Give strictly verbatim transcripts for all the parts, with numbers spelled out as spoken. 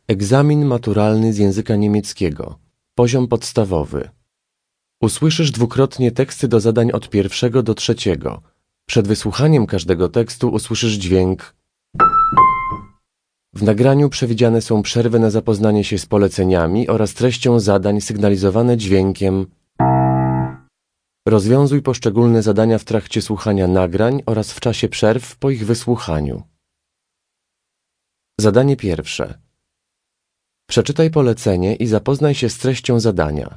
Egzamin maturalny z języka niemieckiego. Poziom podstawowy. Usłyszysz dwukrotnie teksty do zadań od pierwszego do trzeciego. Przed wysłuchaniem każdego tekstu usłyszysz dźwięk. W nagraniu przewidziane są przerwy na zapoznanie się z poleceniami oraz treścią zadań sygnalizowane dźwiękiem. Rozwiązuj poszczególne zadania w trakcie słuchania nagrań oraz w czasie przerw po ich wysłuchaniu. Zadanie pierwsze. Przeczytaj polecenie i zapoznaj się z treścią zadania.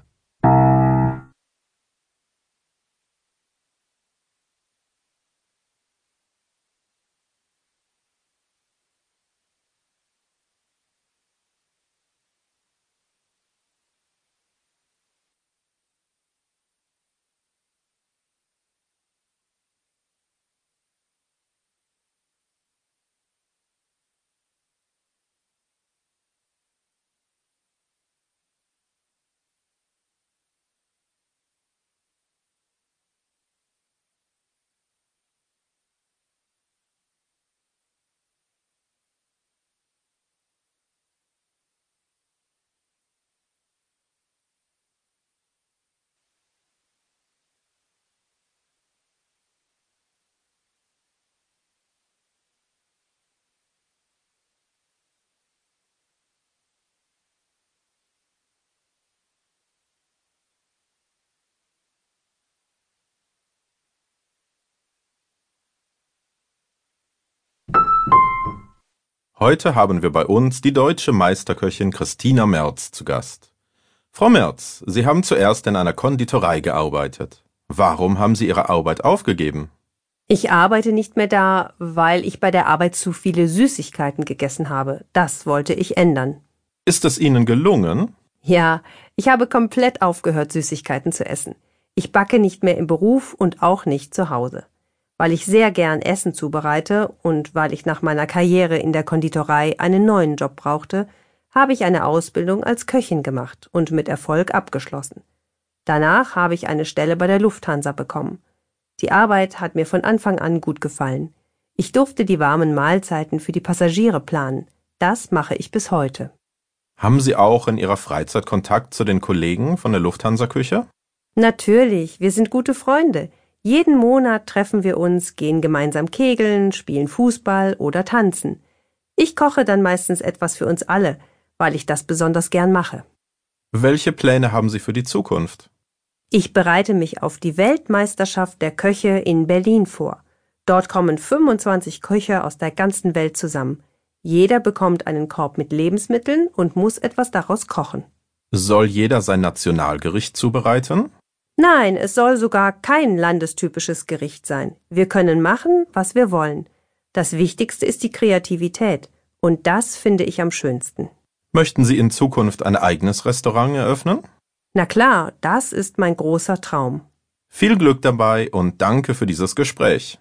Heute haben wir bei uns die deutsche Meisterköchin Christina Merz zu Gast. Frau Merz, Sie haben zuerst in einer Konditorei gearbeitet. Warum haben Sie Ihre Arbeit aufgegeben? Ich arbeite nicht mehr da, weil ich bei der Arbeit zu viele Süßigkeiten gegessen habe. Das wollte ich ändern. Ist es Ihnen gelungen? Ja, ich habe komplett aufgehört, Süßigkeiten zu essen. Ich backe nicht mehr im Beruf und auch nicht zu Hause. Weil ich sehr gern Essen zubereite und weil ich nach meiner Karriere in der Konditorei einen neuen Job brauchte, habe ich eine Ausbildung als Köchin gemacht und mit Erfolg abgeschlossen. Danach habe ich eine Stelle bei der Lufthansa bekommen. Die Arbeit hat mir von Anfang an gut gefallen. Ich durfte die warmen Mahlzeiten für die Passagiere planen. Das mache ich bis heute. Haben Sie auch in Ihrer Freizeit Kontakt zu den Kollegen von der Lufthansa-Küche? Natürlich, wir sind gute Freunde. Jeden Monat treffen wir uns, gehen gemeinsam kegeln, spielen Fußball oder tanzen. Ich koche dann meistens etwas für uns alle, weil ich das besonders gern mache. Welche Pläne haben Sie für die Zukunft? Ich bereite mich auf die Weltmeisterschaft der Köche in Berlin vor. Dort kommen fünfundzwanzig Köche aus der ganzen Welt zusammen. Jeder bekommt einen Korb mit Lebensmitteln und muss etwas daraus kochen. Soll jeder sein Nationalgericht zubereiten? Nein, es soll sogar kein landestypisches Gericht sein. Wir können machen, was wir wollen. Das Wichtigste ist die Kreativität. Und das finde ich am schönsten. Möchten Sie in Zukunft ein eigenes Restaurant eröffnen? Na klar, das ist mein großer Traum. Viel Glück dabei und danke für dieses Gespräch.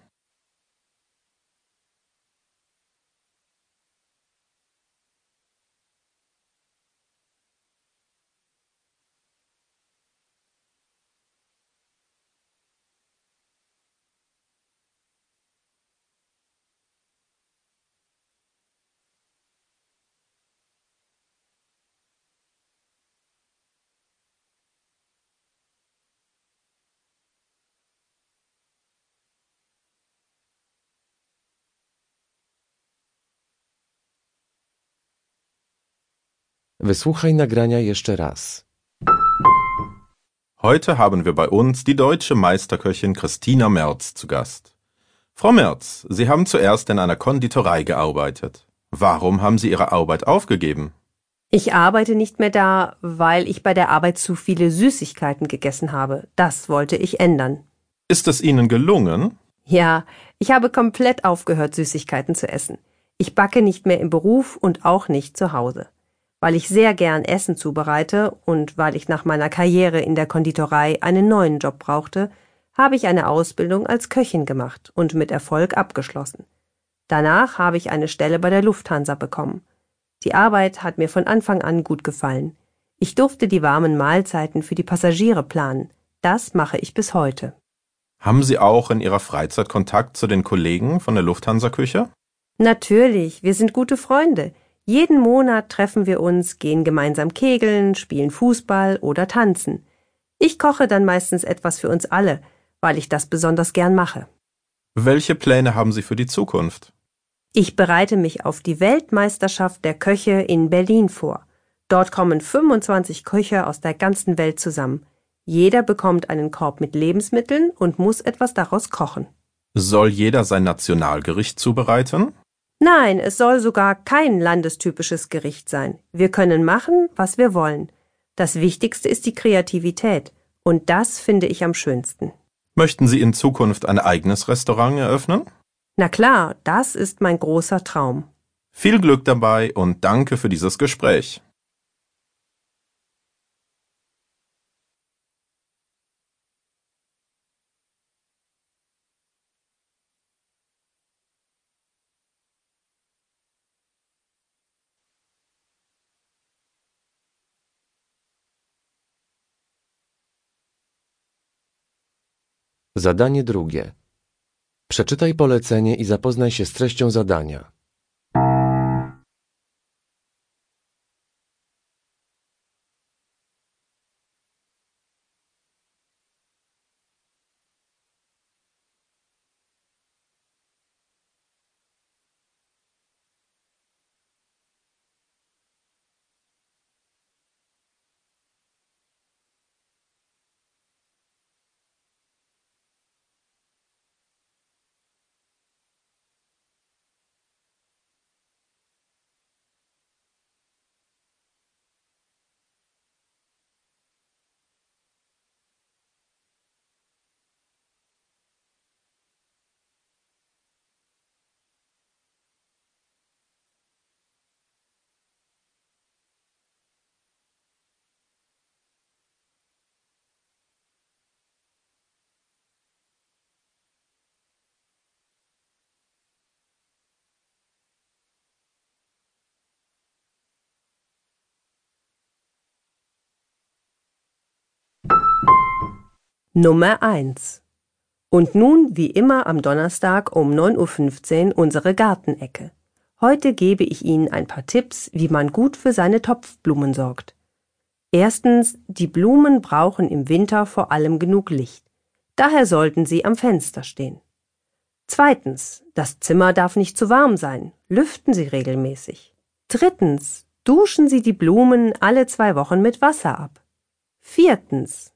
Wysłuchaj nagrania jeszcze raz. Heute haben wir bei uns die deutsche Meisterköchin Christina Merz zu Gast. Frau Merz, Sie haben zuerst in einer Konditorei gearbeitet. Warum haben Sie Ihre Arbeit aufgegeben? Ich arbeite nicht mehr da, weil ich bei der Arbeit zu viele Süßigkeiten gegessen habe. Das wollte ich ändern. Ist es Ihnen gelungen? Ja, ich habe komplett aufgehört, Süßigkeiten zu essen. Ich backe nicht mehr im Beruf und auch nicht zu Hause. Weil ich sehr gern Essen zubereite und weil ich nach meiner Karriere in der Konditorei einen neuen Job brauchte, habe ich eine Ausbildung als Köchin gemacht und mit Erfolg abgeschlossen. Danach habe ich eine Stelle bei der Lufthansa bekommen. Die Arbeit hat mir von Anfang an gut gefallen. Ich durfte die warmen Mahlzeiten für die Passagiere planen. Das mache ich bis heute. Haben Sie auch in Ihrer Freizeit Kontakt zu den Kollegen von der Lufthansa-Küche? Natürlich, wir sind gute Freunde. Jeden Monat treffen wir uns, gehen gemeinsam kegeln, spielen Fußball oder tanzen. Ich koche dann meistens etwas für uns alle, weil ich das besonders gern mache. Welche Pläne haben Sie für die Zukunft? Ich bereite mich auf die Weltmeisterschaft der Köche in Berlin vor. Dort kommen fünfundzwanzig Köche aus der ganzen Welt zusammen. Jeder bekommt einen Korb mit Lebensmitteln und muss etwas daraus kochen. Soll jeder sein Nationalgericht zubereiten? Nein, es soll sogar kein landestypisches Gericht sein. Wir können machen, was wir wollen. Das Wichtigste ist die Kreativität. Und das finde ich am schönsten. Möchten Sie in Zukunft ein eigenes Restaurant eröffnen? Na klar, das ist mein großer Traum. Viel Glück dabei und danke für dieses Gespräch. Zadanie drugie. Przeczytaj polecenie i zapoznaj się z treścią zadania. Nummer eins. Und nun, wie immer am Donnerstag um neun Uhr fünfzehn, unsere Gartenecke. Heute gebe ich Ihnen ein paar Tipps, wie man gut für seine Topfblumen sorgt. Erstens, die Blumen brauchen im Winter vor allem genug Licht. Daher sollten sie am Fenster stehen. Zweitens, das Zimmer darf nicht zu warm sein. Lüften Sie regelmäßig. Drittens, duschen Sie die Blumen alle zwei Wochen mit Wasser ab. Viertens,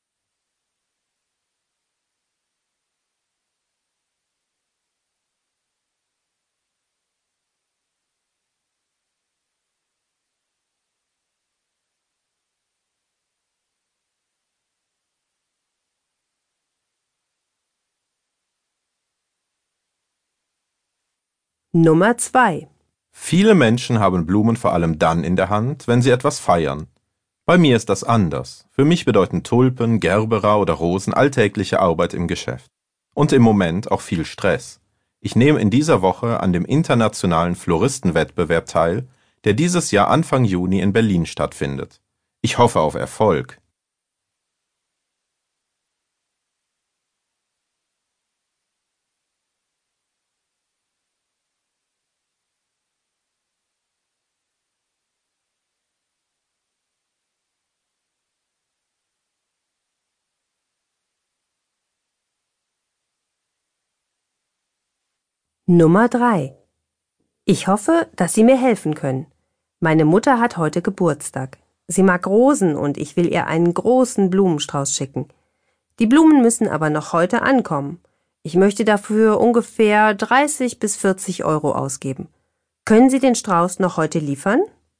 Nummer zwei. Viele Menschen haben Blumen vor allem dann in der Hand, wenn sie etwas feiern. Bei mir ist das anders. Für mich bedeuten Tulpen, Gerbera oder Rosen alltägliche Arbeit im Geschäft. Und im Moment auch viel Stress. Ich nehme in dieser Woche an dem internationalen Floristenwettbewerb teil, der dieses Jahr Anfang Juni in Berlin stattfindet. Ich hoffe auf Erfolg. Nummer drei. Ich hoffe, dass Sie mir helfen können. Meine Mutter hat heute Geburtstag. Sie mag Rosen und ich will ihr einen großen Blumenstrauß schicken. Die Blumen müssen aber noch heute ankommen. Ich möchte dafür ungefähr dreißig bis vierzig Euro ausgeben. Können Sie den Strauß noch heute liefern?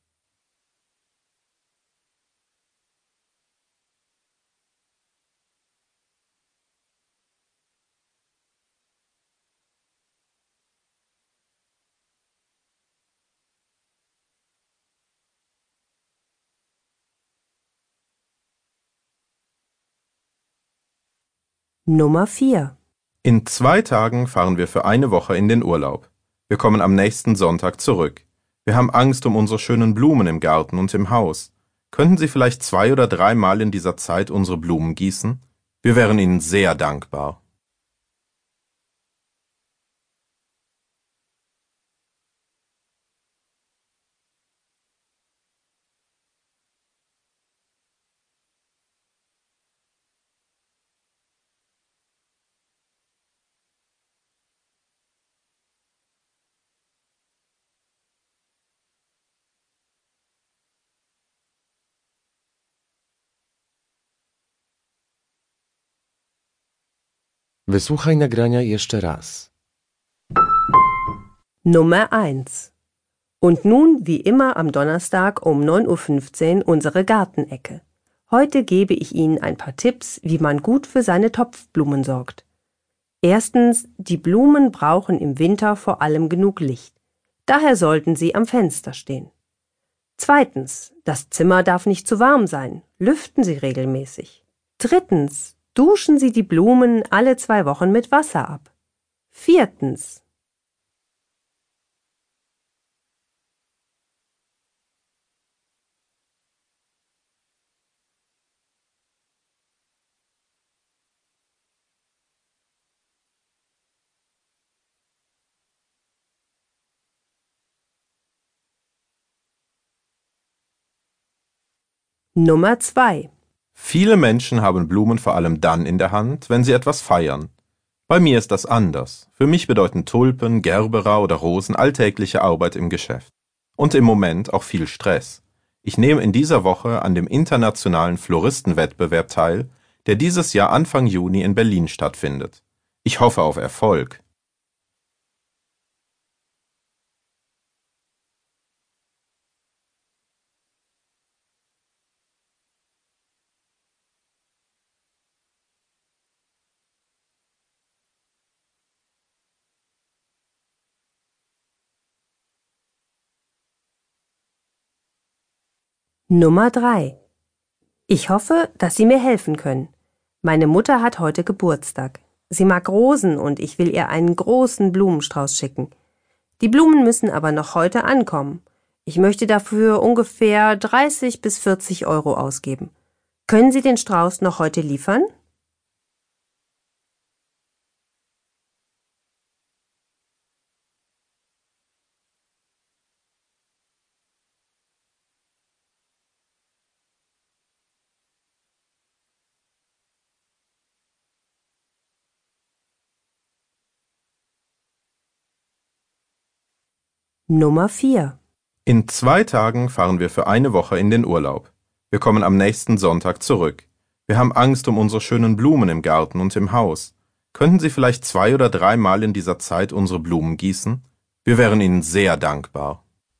Nummer vier. In zwei Tagen fahren wir für eine Woche in den Urlaub. Wir kommen am nächsten Sonntag zurück. Wir haben Angst um unsere schönen Blumen im Garten und im Haus. Könnten Sie vielleicht zwei oder dreimal in dieser Zeit unsere Blumen gießen? Wir wären Ihnen sehr dankbar. Wysłuchaj nagrania jeszcze raz. Nummer eins. Und nun, wie immer am Donnerstag um neun Uhr fünfzehn unsere Gartenecke. Heute gebe ich Ihnen ein paar Tipps, wie man gut für seine Topfblumen sorgt. Erstens, die Blumen brauchen im Winter vor allem genug Licht. Daher sollten sie am Fenster stehen. Zweitens, das Zimmer darf nicht zu warm sein. Lüften Sie regelmäßig. Drittens, duschen Sie die Blumen alle zwei Wochen mit Wasser ab. Viertens, Nummer zwei. Viele Menschen haben Blumen vor allem dann in der Hand, wenn sie etwas feiern. Bei mir ist das anders. Für mich bedeuten Tulpen, Gerbera oder Rosen alltägliche Arbeit im Geschäft. Und im Moment auch viel Stress. Ich nehme in dieser Woche an dem internationalen Floristenwettbewerb teil, der dieses Jahr Anfang Juni in Berlin stattfindet. Ich hoffe auf Erfolg. Nummer drei. Ich hoffe, dass Sie mir helfen können. Meine Mutter hat heute Geburtstag. Sie mag Rosen und ich will ihr einen großen Blumenstrauß schicken. Die Blumen müssen aber noch heute ankommen. Ich möchte dafür ungefähr dreißig bis vierzig Euro ausgeben. Können Sie den Strauß noch heute liefern? Nummer vier. In zwei Tagen fahren wir für eine Woche in den Urlaub. Wir kommen am nächsten Sonntag zurück. Wir haben Angst um unsere schönen Blumen im Garten und im Haus. Könnten Sie vielleicht zwei oder dreimal in dieser Zeit unsere Blumen gießen? Wir wären Ihnen sehr dankbar.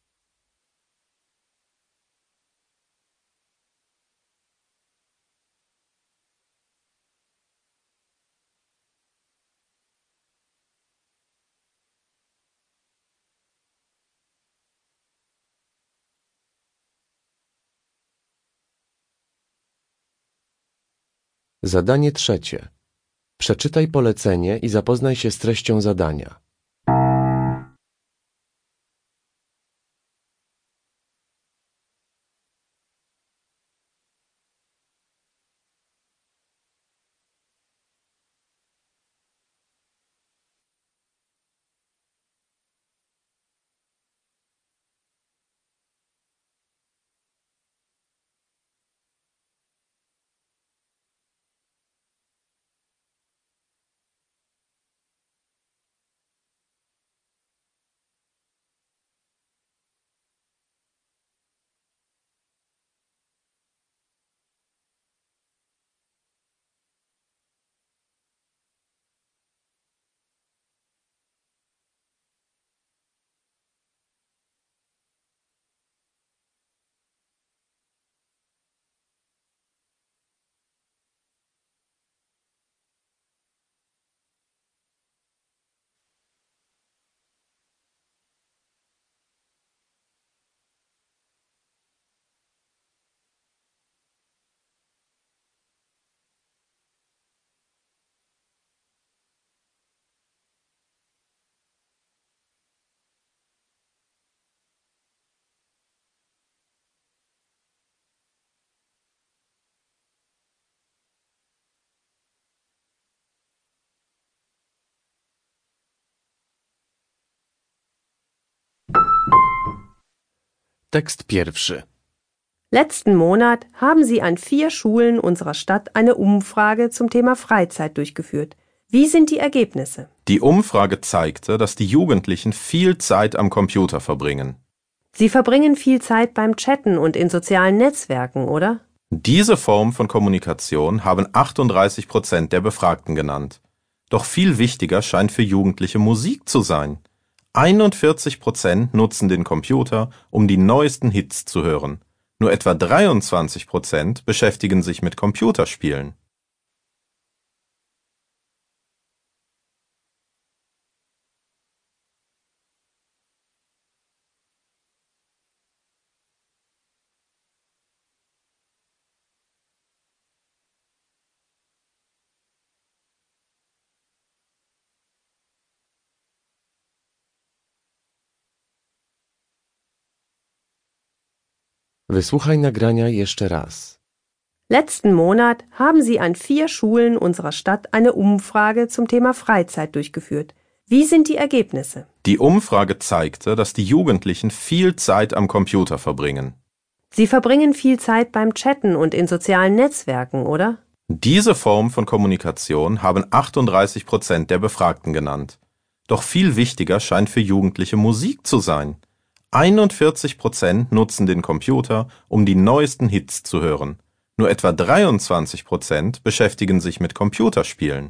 Zadanie trzecie. Przeczytaj polecenie i zapoznaj się z treścią zadania. Tekst pierwszy. Letzten Monat haben Sie an vier Schulen unserer Stadt eine Umfrage zum Thema Freizeit durchgeführt. Wie sind die Ergebnisse? Die Umfrage zeigte, dass die Jugendlichen viel Zeit am Computer verbringen. Sie verbringen viel Zeit beim Chatten und in sozialen Netzwerken, oder? Diese Form von Kommunikation haben achtunddreißig Prozent der Befragten genannt. Doch viel wichtiger scheint für Jugendliche Musik zu sein. einundvierzig Prozent nutzen den Computer, um die neuesten Hits zu hören. Nur etwa dreiundzwanzig Prozent beschäftigen sich mit Computerspielen. Wysłuchaj nagrania jeszcze raz. Letzten Monat haben sie an vier Schulen unserer Stadt eine Umfrage zum Thema Freizeit durchgeführt. Wie sind die Ergebnisse? Die Umfrage zeigte, dass die Jugendlichen viel Zeit am Computer verbringen. Sie verbringen viel Zeit beim Chatten und in sozialen Netzwerken, oder? Diese Form von Kommunikation haben achtunddreißig Prozent der Befragten genannt. Doch viel wichtiger scheint für Jugendliche Musik zu sein. einundvierzig Prozent nutzen den Computer, um die neuesten Hits zu hören. Nur etwa dreiundzwanzig Prozent beschäftigen sich mit Computerspielen.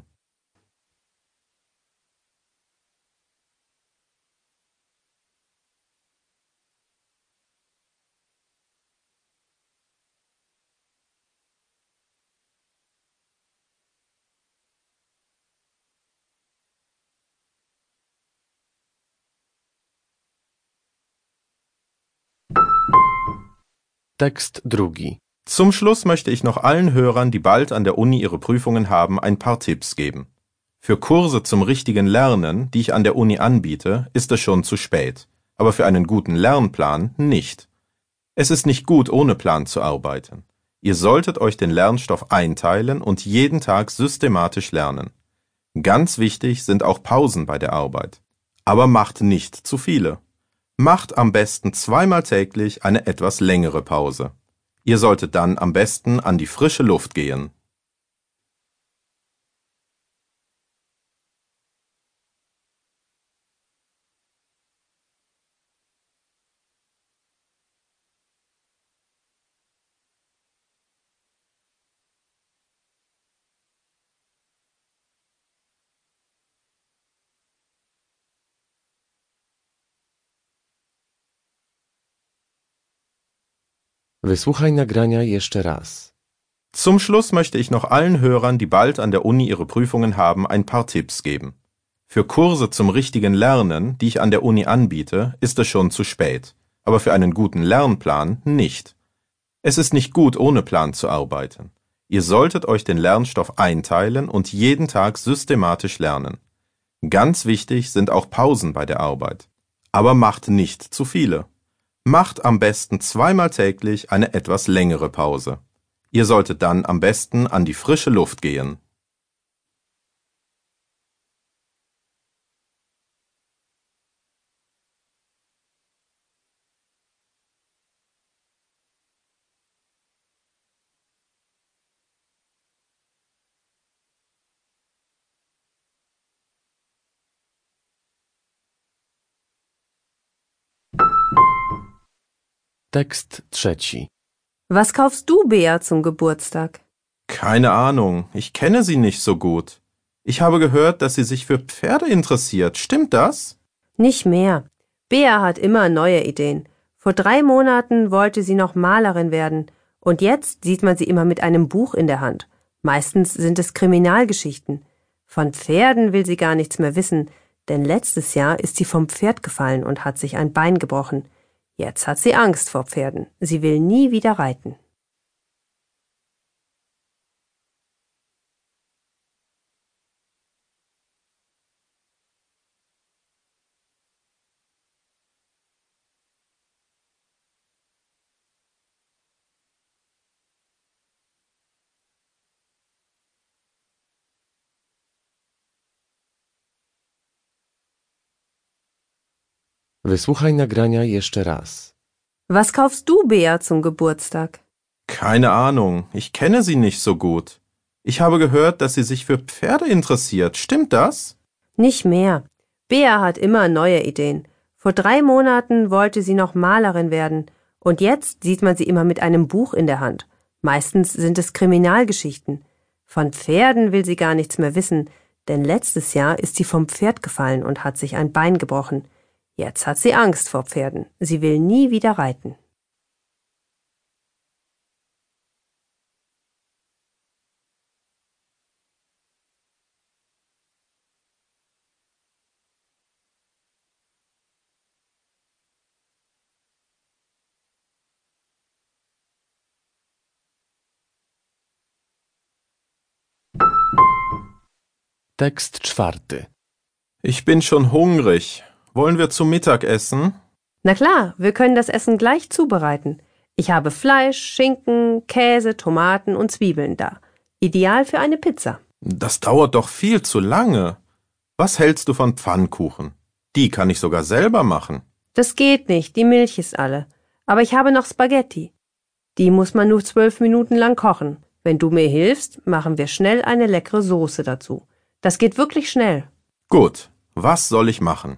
Tekst drugi. Zum Schluss möchte ich noch allen Hörern, die bald an der Uni ihre Prüfungen haben, ein paar Tipps geben. Für Kurse zum richtigen Lernen, die ich an der Uni anbiete, ist es schon zu spät, aber für einen guten Lernplan nicht. Es ist nicht gut, ohne Plan zu arbeiten. Ihr solltet euch den Lernstoff einteilen und jeden Tag systematisch lernen. Ganz wichtig sind auch Pausen bei der Arbeit. Aber macht nicht zu viele. Macht am besten zweimal täglich eine etwas längere Pause. Ihr solltet dann am besten an die frische Luft gehen. Wysłuchaj nagrania jeszcze raz. Zum Schluss möchte ich noch allen Hörern, die bald an der Uni ihre Prüfungen haben, ein paar Tipps geben. Für Kurse zum richtigen Lernen, die ich an der Uni anbiete, ist es schon zu spät, aber für einen guten Lernplan nicht. Es ist nicht gut, ohne Plan zu arbeiten. Ihr solltet euch den Lernstoff einteilen und jeden Tag systematisch lernen. Ganz wichtig sind auch Pausen bei der Arbeit. Aber macht nicht zu viele. Macht am besten zweimal täglich eine etwas längere Pause. Ihr solltet dann am besten an die frische Luft gehen. Tekst trzeci. Was kaufst du Bea zum Geburtstag? Keine Ahnung, ich kenne sie nicht so gut. Ich habe gehört, dass sie sich für Pferde interessiert. Stimmt das? Nicht mehr. Bea hat immer neue Ideen. Vor drei Monaten wollte sie noch Malerin werden und jetzt sieht man sie immer mit einem Buch in der Hand. Meistens sind es Kriminalgeschichten. Von Pferden will sie gar nichts mehr wissen, denn letztes Jahr ist sie vom Pferd gefallen und hat sich ein Bein gebrochen. Jetzt hat sie Angst vor Pferden. Sie will nie wieder reiten. Wysłuchaj nagrania jeszcze raz. Was kaufst du Bea zum Geburtstag? Keine Ahnung, ich kenne sie nicht so gut. Ich habe gehört, dass sie sich für Pferde interessiert. Stimmt das? Nicht mehr. Bea hat immer neue Ideen. Vor drei Monaten wollte sie noch Malerin werden und jetzt sieht man sie immer mit einem Buch in der Hand. Meistens sind es Kriminalgeschichten. Von Pferden will sie gar nichts mehr wissen, Denn letztes Jahr ist sie vom Pferd gefallen und hat sich ein Bein gebrochen. Jetzt hat sie Angst vor Pferden. Sie will nie wieder reiten. Tekst czwarty. Ich bin schon hungrig. Wollen wir zu Mittag essen? Na klar, wir können das Essen gleich zubereiten. Ich habe Fleisch, Schinken, Käse, Tomaten und Zwiebeln da. Ideal für eine Pizza. Das dauert doch viel zu lange. Was hältst du von Pfannkuchen? Die kann ich sogar selber machen. Das geht nicht, die Milch ist alle. Aber ich habe noch Spaghetti. Die muss man nur zwölf Minuten lang kochen. Wenn du mir hilfst, machen wir schnell eine leckere Soße dazu. Das geht wirklich schnell. Gut, was soll ich machen?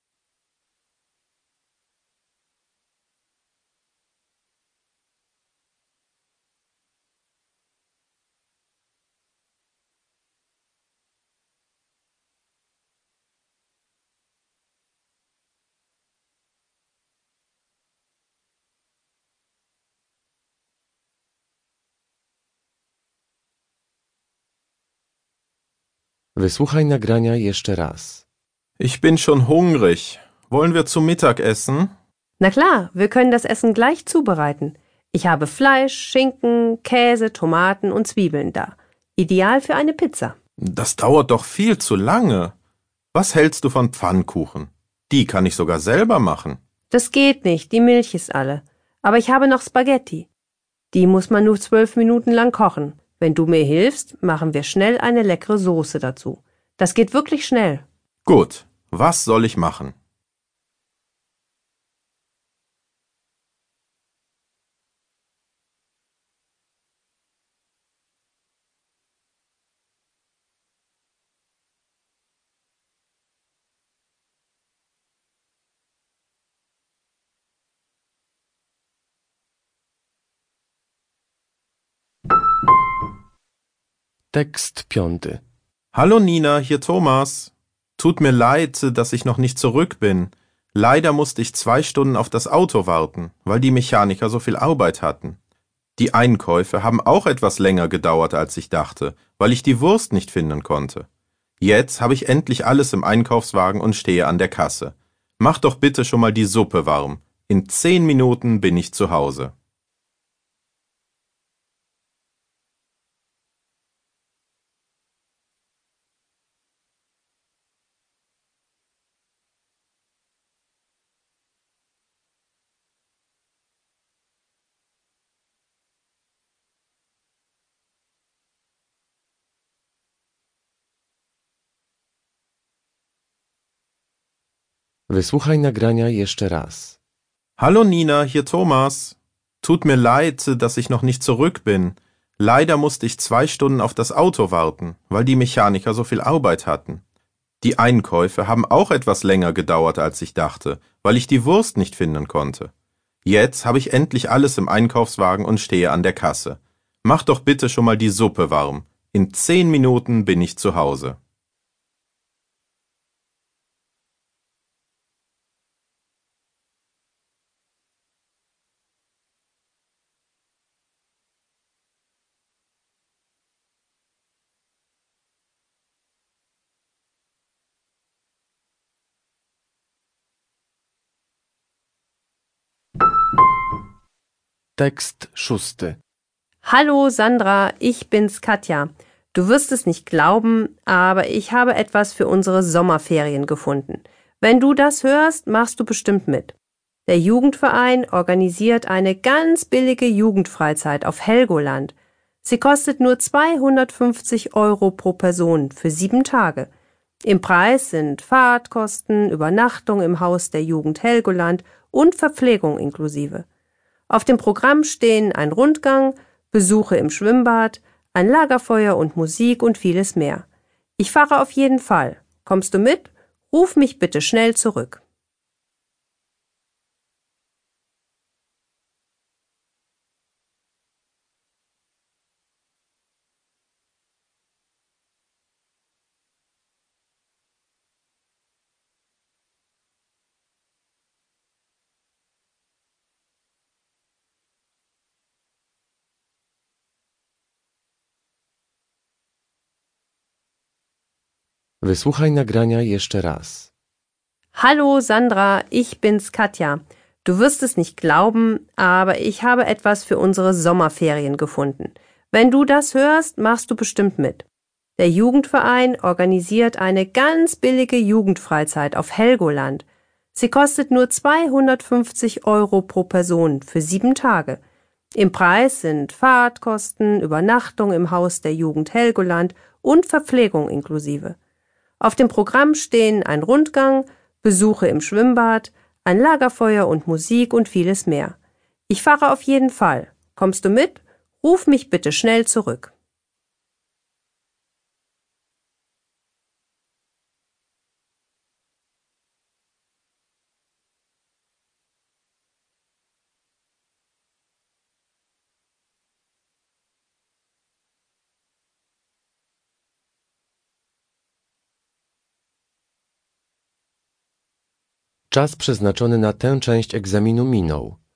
Wysłuchaj nagrania jeszcze raz. Ich bin schon hungrig. Wollen wir zu Mittag essen? Na klar, wir können das Essen gleich zubereiten. Ich habe Fleisch, Schinken, Käse, Tomaten und Zwiebeln da. Ideal für eine Pizza. Das dauert doch viel zu lange. Was hältst du von Pfannkuchen? Die kann ich sogar selber machen. Das geht nicht, die Milch ist alle. Aber ich habe noch Spaghetti. Die muss man nur zwölf Minuten lang kochen. Wenn du mir hilfst, machen wir schnell eine leckere Soße dazu. Das geht wirklich schnell. Gut, was soll ich machen? Tekst piąty. Hallo Nina, hier Thomas. Tut mir leid, dass ich noch nicht zurück bin. Leider musste ich zwei Stunden auf das Auto warten, weil die Mechaniker so viel Arbeit hatten. Die Einkäufe haben auch etwas länger gedauert, als ich dachte, weil ich die Wurst nicht finden konnte. Jetzt habe ich endlich alles im Einkaufswagen und stehe an der Kasse. Mach doch bitte schon mal die Suppe warm. In zehn Minuten bin ich zu Hause. Wysłuchaj nagrania jeszcze raz. Hallo Nina, hier Thomas. Tut mir leid, dass ich noch nicht zurück bin. Leider musste ich zwei Stunden auf das Auto warten, weil die Mechaniker so viel Arbeit hatten. Die Einkäufe haben auch etwas länger gedauert, als ich dachte, weil ich die Wurst nicht finden konnte. Jetzt habe ich endlich alles im Einkaufswagen und stehe an der Kasse. Mach doch bitte schon mal die Suppe warm. In zehn Minuten bin ich zu Hause. Tekst szósty. Hallo Sandra, ich bin's Katja. Du wirst es nicht glauben, aber ich habe etwas für unsere Sommerferien gefunden. Wenn du das hörst, machst du bestimmt mit. Der Jugendverein organisiert eine ganz billige Jugendfreizeit auf Helgoland. Sie kostet nur zweihundertfünfzig Euro pro Person für sieben Tage. Im Preis sind Fahrtkosten, Übernachtung im Haus der Jugend Helgoland und Verpflegung inklusive. Auf dem Programm stehen ein Rundgang, Besuche im Schwimmbad, ein Lagerfeuer und Musik und vieles mehr. Ich fahre auf jeden Fall. Kommst du mit? Ruf mich bitte schnell zurück. Wysłuchaj nagrania jeszcze raz. Hallo Sandra, ich bin's Katja. Du wirst es nicht glauben, aber ich habe etwas für unsere Sommerferien gefunden. Wenn du das hörst, machst du bestimmt mit. Der Jugendverein organisiert eine ganz billige Jugendfreizeit auf Helgoland. Sie kostet nur zweihundertfünfzig Euro pro Person für sieben Tage. Im Preis sind Fahrtkosten, Übernachtung im Haus der Jugend Helgoland und Verpflegung inklusive. Auf dem Programm stehen ein Rundgang, Besuche im Schwimmbad, ein Lagerfeuer und Musik und vieles mehr. Ich fahre auf jeden Fall. Kommst du mit? Ruf mich bitte schnell zurück. Czas przeznaczony na tę część egzaminu minął.